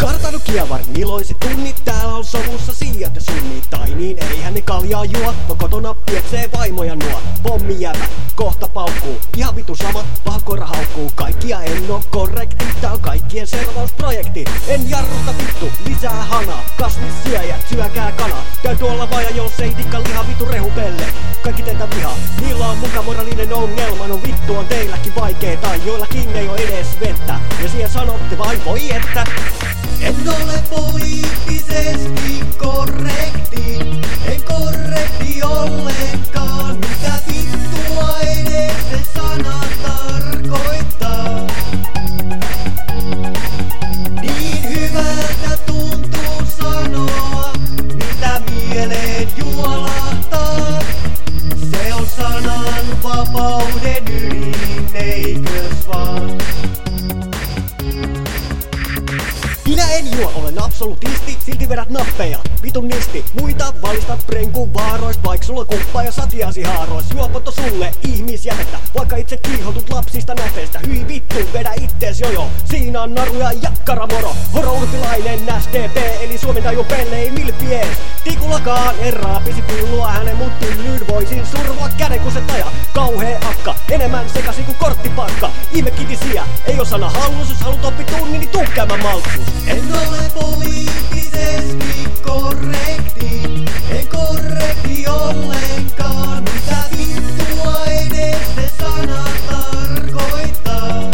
Kartano kievarin iloiset tunnit, täällä on sovussa siijat ja sunnit. Tai niin eihän ne kaljaa juo, vaan kotona pietsee vaimoja nuo. Pommi jävä, kohta paukkuu, ihan vitu sama, paha koira haukkuu. Kaikkia en oo korrekti, tää on kaikkien servausprojekti. En jarruta vittu, lisää hanaa, kasvissyöjät, syökää kanaa. Täytyy olla vaja, jos ei tikka liha vitu rehupelle. Kaikki teitä vihaa, niillä on muka moraalinen ongelma. No vittu on teilläkin vaikeeta, joillakin ei oo edes vettä. Ja siihen sanotte vain voi että en ole poliittisesti korrekti, en korrekti ollenkaan. Mitä vittua edes se sana tarkoittaa? Niin hyvältä tuntuu sanoa, mitä mieleen juolahtaa. Se on sanan vapauden ydin, eikös vaan? Minä en juo, olen absolutisti, silti vedät nappeja, vitun nisti. Muita valistat prenkun vaaroist, vaik sulla kumppaa ja satiasi haarois. Juopotto sulle ihmisjätettä, vaikka itse kiihotut lapsista näpeistä. Hyi vittu, vedä ittees jojo, siinä on naru ja jakkaramoro. Horourpilainen SDP, eli Suomen taju pelle ei milpies. Tikullakaan en raapisi pillua hänen, mut tyllyyn voisin survoa käden kun se taja. Kauhee akka, enemmän sekasi kuin korttipakka. Ihme kitisiä, ei oo sana hallus, jos haluut oppitunnin, niin tuu käymään maltsus. En ole poliittisesti korrekti, en korrekti ollenkaan. Mitä vittua edes se sana tarkoittaa?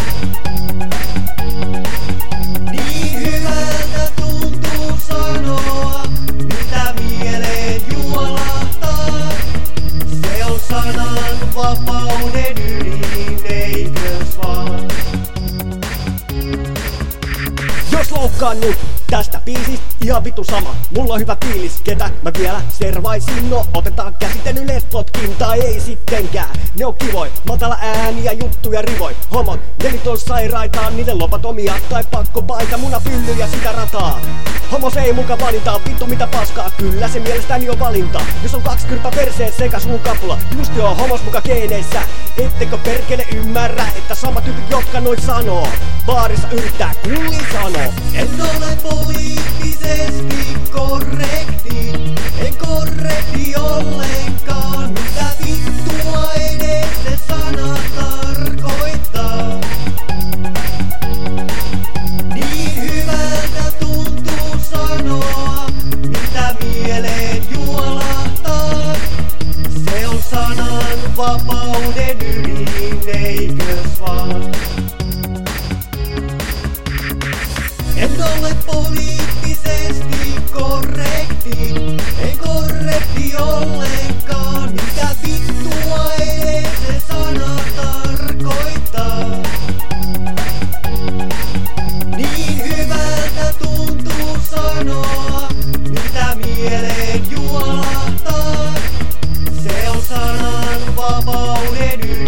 Niin hyvältä tuntuu sanoa, mitä mieleen juolahtaa. Se on sanan vapauden ydin, eikös vaan? Jos loukkaannut tästä biisistä, ihan vitu sama. Mulla on hyvä fiilis, ketä mä vielä servaisin. No otetaan käsittelyleffotkin tai ei sittenkään. Ne on kivoi, matala ääni ja juttuja rivoi. Homot, ne nyt on sairaita, niille lopatomia tai pakkopaita. Munapylly ja sitä rataa. Homos ei muka valintaa, vittu mitä paskaa. Kyllä se mielestäni on valinta. Jos on 2 kyrpä perseet sekä suun kapula, just joo homos muka geeneissä. Ettekö perkele ymmärrä, että sama tyypit jotka noin sanoo baarissa yrittää kulli sanoo. En ole poliittisesti korrekti, en korrekti ollenkaan. Mitä vittua edes se sana tarkoittaa? Niin hyvältä tuntuu sanoa, mitä mieleen juolahtaa. Se on sanan vapauden ydin, eikös vaan? En ole poliittisesti korrekti, en korrekti ollenkaan. Mitä vittua edes se sana tarkoittaa? Niin hyvältä tuntuu sanoa, mitä mieleen juolahtaa. Se on sanan vapauden ydin.